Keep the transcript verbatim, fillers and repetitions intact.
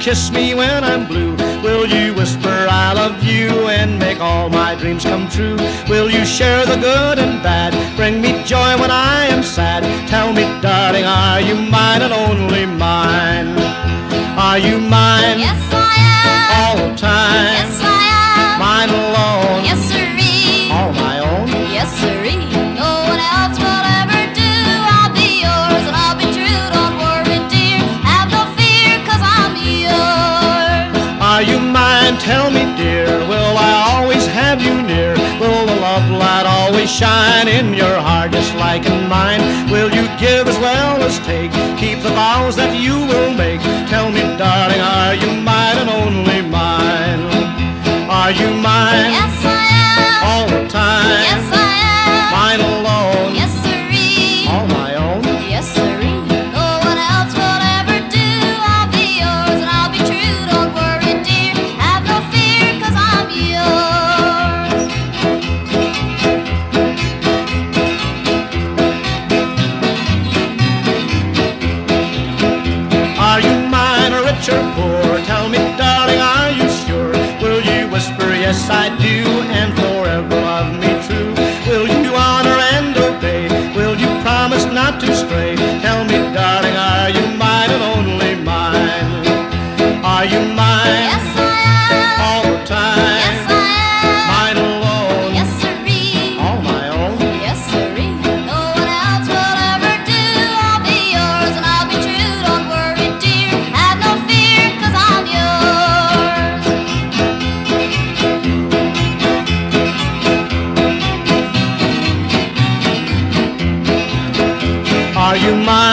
kiss me when I'm blue? Will you whisper I love you and make all my dreams come true? Will you share the good and bad, bring me joy when I am sad? Tell me, darling, are you mine and only mine? Are you mine? Yes, I am. All the time? Yes, I am. Mine alone? Yes, sirree. All my own? Yes, sirree. No one else will ever do. I'll be yours and I'll be true. Don't worry, dear. Have no fear, 'cause I'm yours. Are you mine? Tell me, dear. Will I always have you near? Will the love light always shine in your heart just like in mine? Will you give as well as take? Keep the vows that you will make. Tell me, darling, are you mine and only mine? Are you mine? Yes, I am. All the time? Yes, I am. Mine alone? Yes, sirree. All my own? Yes, sirree. No one else will ever do. I'll be yours and I'll be true. Don't worry, dear. Have no fear, 'cause I'm yours. Are you mine, or rich or poor? Tell me, darling, are you sure? Will you whisper, yes, I do, and forever love me true? Will you honor and obey? Will you promise not to stray? Tell me, darling, are you mine and only mine? Are you mine? Yes, I am. All the time? Yes, I am. Mine alone? Yes, sirree. All my own? Yes, sirree. No one else will ever do. I'll be yours and I'll be true. Don't worry, dear. Have no fear, 'cause I'm yours. Are you mine?